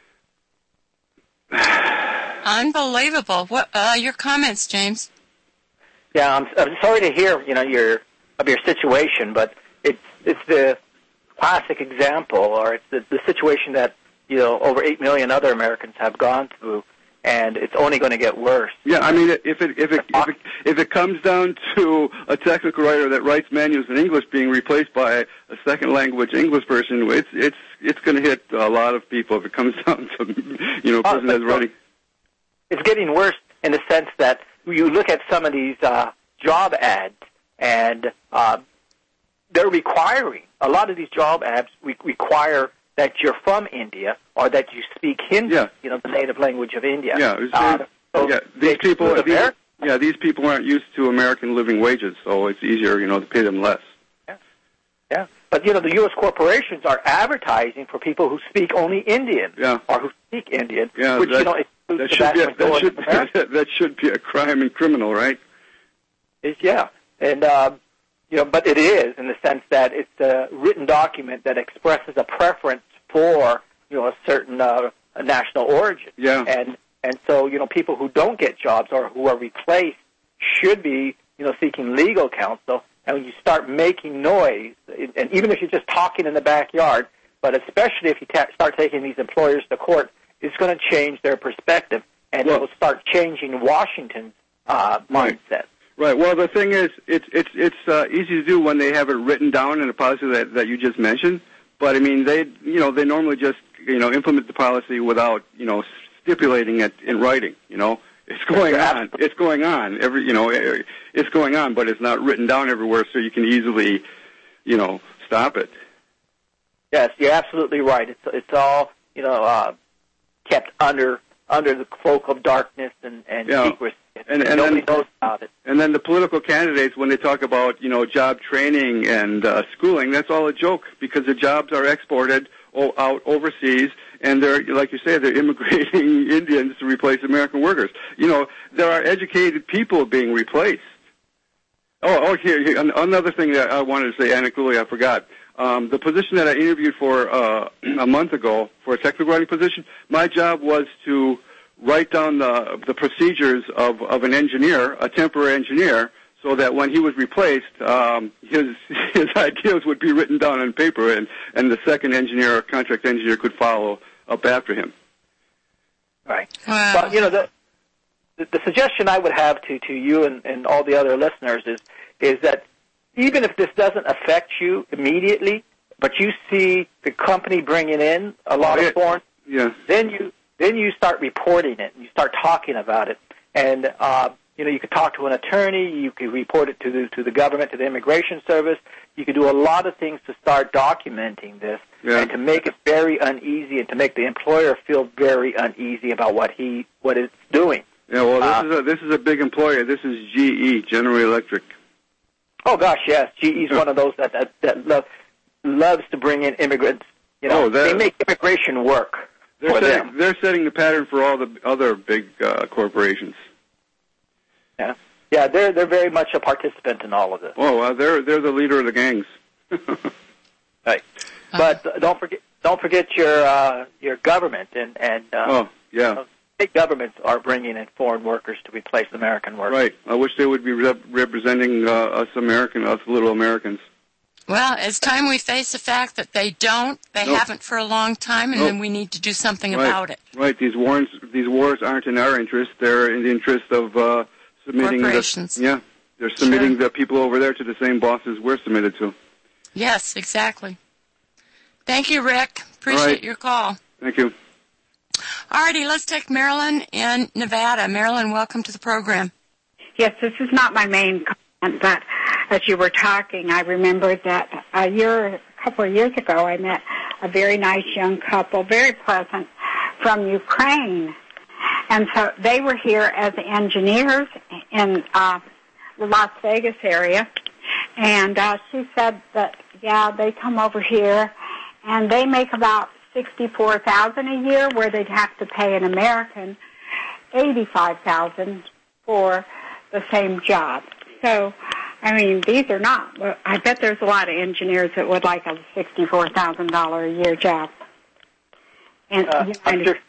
Unbelievable. What uh, your comments, James? Yeah, I'm, I'm sorry to hear, you know, your of your situation, but it's it's the classic example, or it's the, the situation that you know over eight million other Americans have gone through, and it's only going to get worse. Yeah, I mean, if it if it if it, if it comes down to a technical writer that writes manuals in English being replaced by a second language English person, it's it's it's going to hit a lot of people. If it comes down to you know, a person that's writing. It's getting worse in the sense that you look at some of these uh, job ads, and uh, they're requiring a lot of these job ads re- require that you're from India or that you speak Hindi, Yeah. you know, the native language of India. Yeah, it was- Uh, so yeah. These people, exclude these, America. yeah, these people aren't used to American living wages, so it's easier, you know, to pay them less. Yeah, but you know the U S corporations are advertising for people who speak only Indian Yeah. or who speak Indian, Yeah, which that, you know excludes that the should vast be a, that majority should of Americans. that should be a crime and criminal, right? Is yeah, and um, you know, but it is in the sense that it's a written document that expresses a preference for you know a certain uh, a national origin. Yeah. And and so you know people who don't get jobs or who are replaced should be you know seeking legal counsel. And when you start making noise, and even if you're just talking in the backyard, but especially if you ta- start taking these employers to court, it's going to change their perspective, and it will start changing Washington's uh, mindset. Right. Well, the thing is, it's it's it's uh, easy to do when they have it written down in a policy that that you just mentioned. But I mean, they you know they normally just you know implement the policy without you know stipulating it in writing. You know, it's going on. It's going on. Every you know, it's going on, but it's not written down everywhere, so you can easily you know stop it. Yes, you're absolutely right. It's it's all you know uh, kept under under the cloak of darkness and and Yeah. secrecy. And, and Nobody then, knows about it. And then the political candidates, when they talk about, you know, job training and uh, schooling, that's all a joke because the jobs are exported o- out overseas, and they're, like you say, they're immigrating Indians to replace American workers. You know, there are educated people being replaced. Oh, oh, here, here another thing that I wanted to say anecdotally, I forgot. Um, the position that I interviewed for uh, a month ago for a technical writing position, my job was to write down the, the procedures of, of an engineer, a temporary engineer, so that when he was replaced, um, his his ideas would be written down on paper, and, and the second engineer or contract engineer could follow up after him. Right. Wow. Well, you know, the, the the suggestion I would have to, to you and, and all the other listeners is is that even if this doesn't affect you immediately, but you see the company bringing in a lot oh, yeah. of foreign, yeah. then you then you start reporting it, and you start talking about it, and uh, you know, you could talk to an attorney, you could report it to the to the government, to the Immigration Service. You could do a lot of things to start documenting this, yeah. and to make it very uneasy, and to make the employer feel very uneasy about what he what it's doing. Yeah, well, this uh, is a this is a big employer. This is G E, General Electric. Oh gosh, yes, G E's one of those that that, that love, loves to bring in immigrants. You know, oh, they make immigration work they're for setting, them. They're setting the pattern for all the other big uh, corporations. Yeah, yeah, they're they're very much a participant in all of this. Oh, well, they're they're the leader of the gangs. Right, but uh, don't forget don't forget your uh, your government and and uh, oh yeah, you know, state governments are bringing in foreign workers to replace American workers. Right. I wish they would be rep- representing uh, us American, us little Americans. Well, it's time we face the fact that they don't. They nope. haven't for a long time, and nope. then we need to do something right. about it. Right. These wars, these wars aren't in our interest. They're in the interest of uh, submitting corporations. The, yeah, they're submitting sure. the people over there to the same bosses we're submitted to. Yes, exactly. Thank you, Rick. Appreciate right. your call. Thank you. All righty, let's take Marilyn in Nevada. Marilyn, welcome to the program. Yes, this is not my main comment, but as you were talking, I remembered that a year, a couple of years ago, I met a very nice young couple, very pleasant, from Ukraine. And so they were here as engineers in uh, the Las Vegas area. And uh, she said that, yeah, they come over here, and they make about sixty-four thousand dollars a year, where they'd have to pay an American eighty-five thousand dollars for the same job. So, I mean, these are not, I bet there's a lot of engineers that would like a sixty-four thousand dollars a year job. And, uh, you know, I'm sure,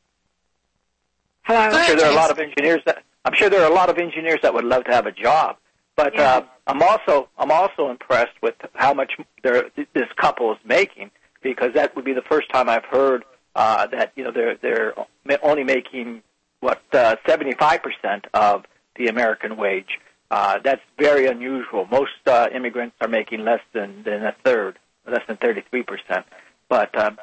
hello? I'm sure there are a lot of engineers that, I'm sure there are a lot of engineers that would love to have a job. But yeah. uh, I'm also I'm also impressed with how much this couple is making, because that would be the first time I've heard uh, that you know they're they're only making what uh, seventy-five percent of the American wage. Uh, that's very unusual. Most uh, immigrants are making less than, than a third, less than thirty-three percent. But um,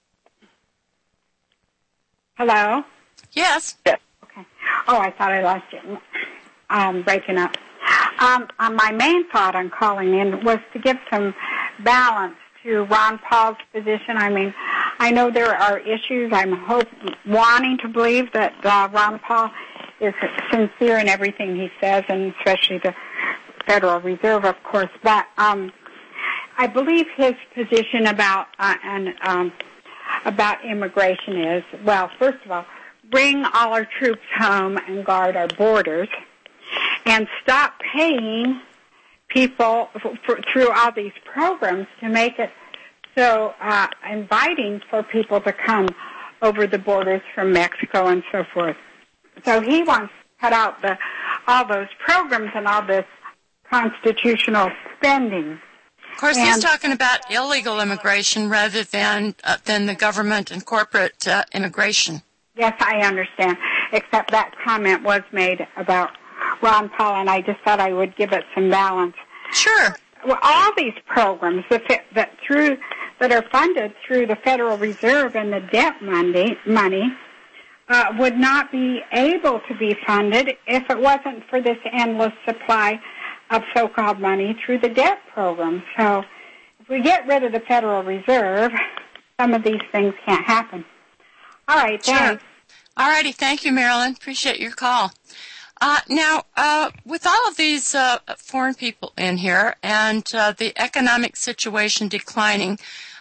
hello. Yes. Yes. Okay. Oh, I thought I lost you. Um, breaking up. Um, uh, my main thought on calling in was to give some balance to Ron Paul's position. I mean, I know there are issues. I'm hope, wanting to believe that uh, Ron Paul is sincere in everything he says, and especially the Federal Reserve, of course. But um, I believe his position about uh, and um, about immigration is, well, first of all, bring all our troops home and guard our borders, and stop paying people for, for, through all these programs to make it so uh, inviting for people to come over the borders from Mexico and so forth. So he wants to cut out the all those programs and all this constitutional spending. Of course, and, he's talking about illegal immigration rather than uh, than the government and corporate uh, immigration. Yes, I understand, except that comment was made about Ron Paul, and I just thought I would give it some balance. Sure. Well, all these programs that, that through that are funded through the Federal Reserve and the debt money, money uh, would not be able to be funded if it wasn't for this endless supply of so-called money through the debt program. So if we get rid of the Federal Reserve, some of these things can't happen. All right, thanks. Sure. All righty, thank you, Marilyn. Appreciate your call. Uh, now, uh, with all of these uh, foreign people in here and uh, the economic situation declining,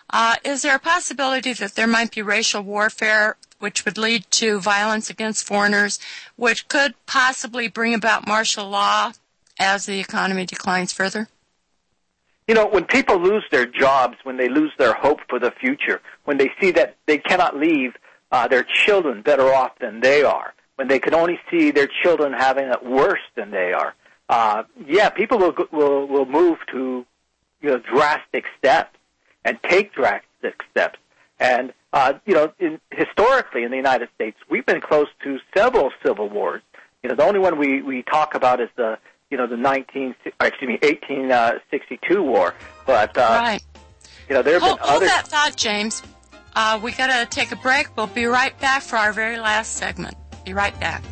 Uh, is there a possibility that there might be racial warfare which would lead to violence against foreigners, which could possibly bring about martial law as the economy declines further? You know, when people lose their jobs, when they lose their hope for the future, when they see that they cannot leave uh, their children better off than they are, when they can only see their children having it worse than they are, uh, yeah, people will will will move to, you know, drastic steps and take drastic steps. And uh, you know, in, historically in the United States, we've been close to several civil wars. You know, the only one we we talk about is the you know the nineteen excuse me eighteen sixty-two war. But uh, right. you know, there have hold, been other. Hold that thought, James. Uh, we got to take a break. We'll be right back for our very last segment. Be right back.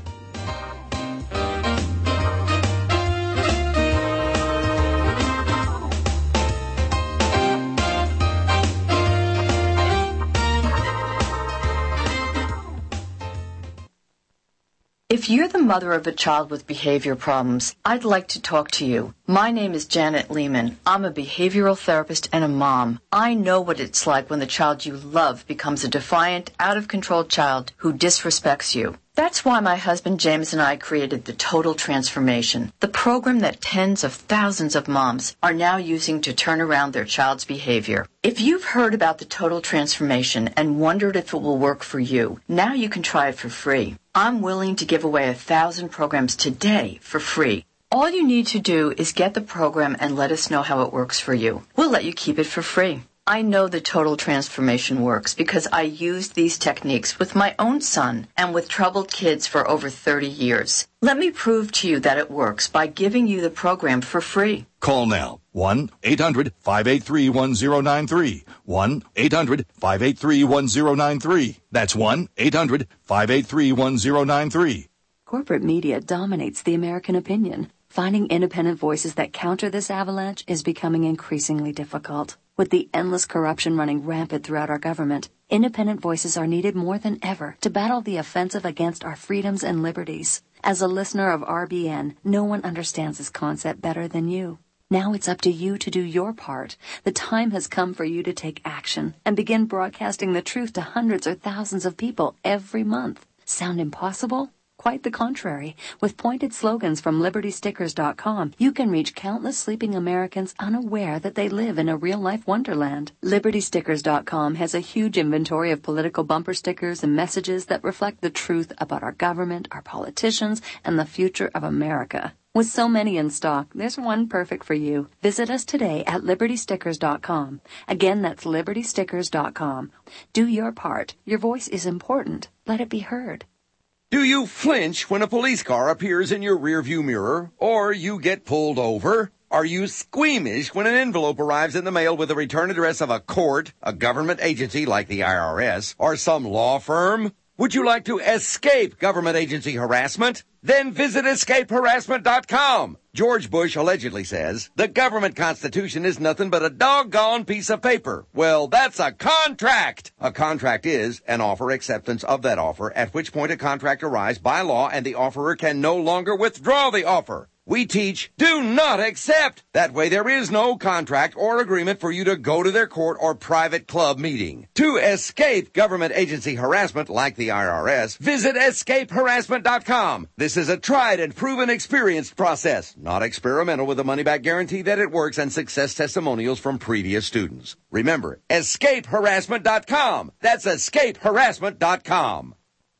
If you're the mother of a child with behavior problems, I'd like to talk to you. My name is Janet Lehman. I'm a behavioral therapist and a mom. I know what it's like when the child you love becomes a defiant, out-of-control child who disrespects you. That's why my husband James and I created the Total Transformation, the program that tens of thousands of moms are now using to turn around their child's behavior. If you've heard about the Total Transformation and wondered if it will work for you, now you can try it for free. I'm willing to give away a thousand programs today for free. All you need to do is get the program and let us know how it works for you. We'll let you keep it for free. I know the Total Transformation works because I used these techniques with my own son and with troubled kids for over thirty years. Let me prove to you that it works by giving you the program for free. Call now. one eight hundred five eight three one zero nine three. one eight hundred five eight three one zero nine three. That's one eight hundred five eight three one zero nine three. Corporate media dominates the American opinion. Finding independent voices that counter this avalanche is becoming increasingly difficult. With the endless corruption running rampant throughout our government, independent voices are needed more than ever to battle the offensive against our freedoms and liberties. As a listener of R B N, no one understands this concept better than you. Now it's up to you to do your part. The time has come for you to take action and begin broadcasting the truth to hundreds or thousands of people every month. Sound impossible? Quite the contrary. With pointed slogans from Liberty Stickers dot com, you can reach countless sleeping Americans unaware that they live in a real-life wonderland. Liberty Stickers dot com has a huge inventory of political bumper stickers and messages that reflect the truth about our government, our politicians, and the future of America. With so many in stock, there's one perfect for you. Visit us today at Liberty Stickers dot com. Again, that's Liberty Stickers dot com. Do your part. Your voice is important. Let it be heard. Do you flinch when a police car appears in your rearview mirror, or you get pulled over? Are you squeamish when an envelope arrives in the mail with the return address of a court, a government agency like the I R S, or some law firm? Would you like to escape government agency harassment? Then visit escape harassment dot com. George Bush allegedly says, the government constitution is nothing but a doggone piece of paper. Well, that's a contract. A contract is an offer acceptance of that offer, at which point a contract arrives by law and the offerer can no longer withdraw the offer. We teach, do not accept. That way there is no contract or agreement for you to go to their court or private club meeting. To escape government agency harassment like the I R S, visit escape harassment dot com. This is a tried and proven experienced process, not experimental, with a money-back guarantee that it works and success testimonials from previous students. Remember, escape harassment dot com. That's escape harassment dot com.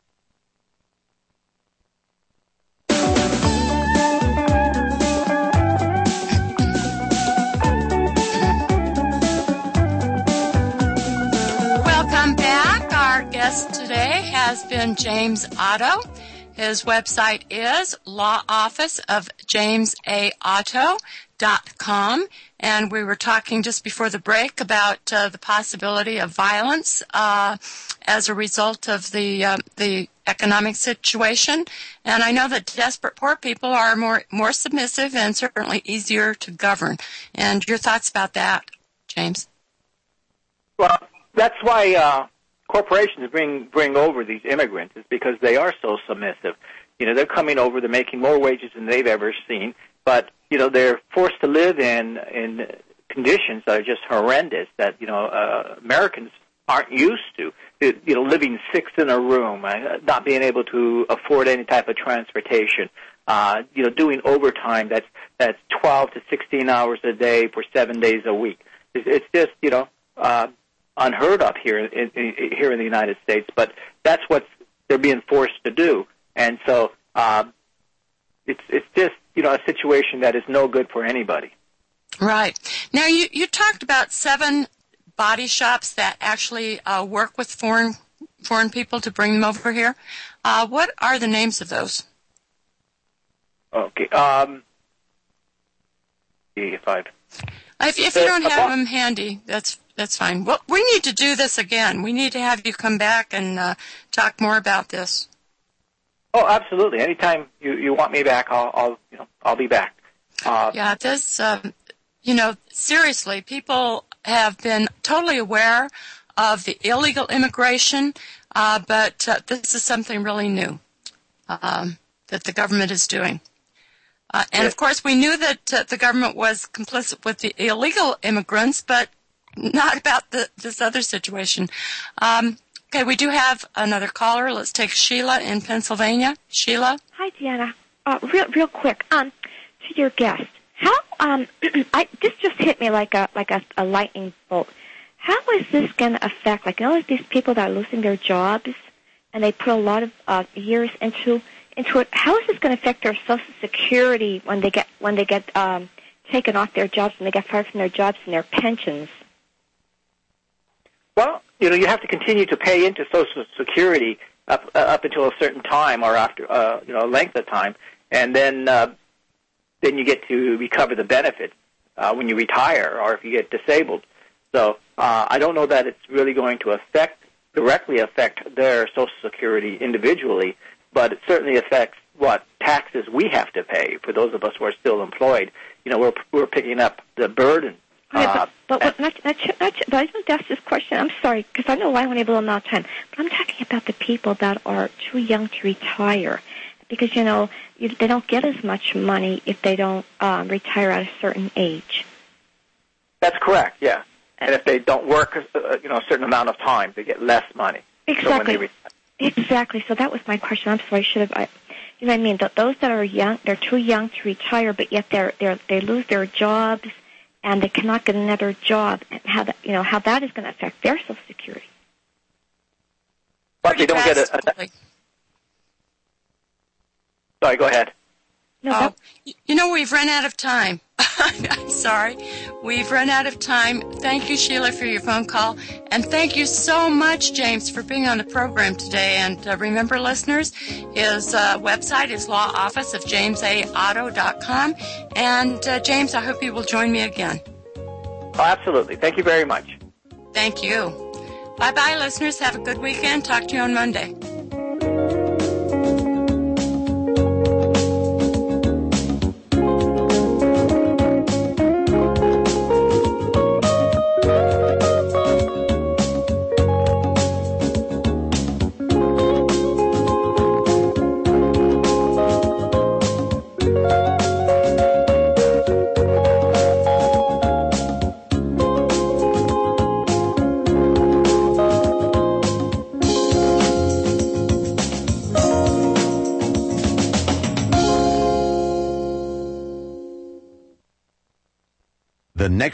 Welcome back. Our guest today has been James Otto. His website is law office of james a otto dot com, and we were talking just before the break about uh, the possibility of violence uh, as a result of the uh, the economic situation. And I know that desperate poor people are more more submissive and certainly easier to govern. And your thoughts about that, James? Well, that's why uh, corporations bring bring over these immigrants, is because they are so submissive. You know, they're coming over, they're making more wages than they've ever seen, but you know, they're forced to live in in conditions that are just horrendous that, you know, uh, Americans aren't used to. It, you know, living six in a room, uh, not being able to afford any type of transportation, uh, you know, doing overtime that's that's twelve to sixteen hours a day for seven days a week. It's, it's just, you know, uh, unheard of here in, in, here in the United States. But that's what they're being forced to do, and so uh, it's it's just, you know, a situation that is no good for anybody. Right. Now, you, you talked about seven body shops that actually uh, work with foreign foreign people to bring them over here. Uh, what are the names of those? Okay. Um, if I've if, if you don't have them handy, that's that's fine. Well, we need to do this again. We need to have you come back and uh, talk more about this. Oh, absolutely. Anytime you, you want me back, I'll, I'll you know I'll be back. Uh, yeah, this um, you know seriously, people have been totally aware of the illegal immigration, uh, but uh, this is something really new um, that the government is doing. Uh, and, of course, we knew that uh, the government was complicit with the illegal immigrants, but not about the, this other situation. Um, okay, we do have another caller. Let's take Sheila in Pennsylvania. Sheila? Hi, Deanna. Uh, real, real quick, um, to your guest. How um, I, this just hit me like a like a, a lightning bolt. How is this going to affect, like, you know, these people that are losing their jobs and they put a lot of uh, years into into it? How is this going to affect their Social Security when they get when they get um, taken off their jobs and they get fired from their jobs and their pensions? Well, you know, you have to continue to pay into Social Security up uh, up until a certain time or after uh, you know a length of time, and then. Uh, then you get to recover the benefits uh, when you retire or if you get disabled. So uh, I don't know that it's really going to affect, directly affect their Social Security individually, but it certainly affects what taxes we have to pay for those of us who are still employed. You know, we're we're picking up the burden. Okay, uh, but, but, what, not, not, not, but I just want to ask this question. I'm sorry, because I know I only have a little amount of time, but I'm talking about the people that are too young to retire. Because, you know, you, they don't get as much money if they don't um, retire at a certain age. That's correct, yeah. And if they don't work, uh, you know, a certain amount of time, they get less money. Exactly. So when they retire. Exactly. So that was my question. I'm sorry. I should have. I, you know what I mean? Th- those that are young, they're too young to retire, but yet they're they they lose their jobs and they cannot get another job. And how that, you know, how that is going to affect their Social Security. But they don't get a. a Sorry, go ahead. No, oh, you know, we've run out of time. I'm sorry. We've run out of time. Thank you, Sheila, for your phone call. And thank you so much, James, for being on the program today. And uh, remember, listeners, his uh, website is law office of james a otto dot com. And, uh, James, I hope you will join me again. Oh, absolutely. Thank you very much. Thank you. Bye-bye, listeners. Have a good weekend. Talk to you on Monday. The next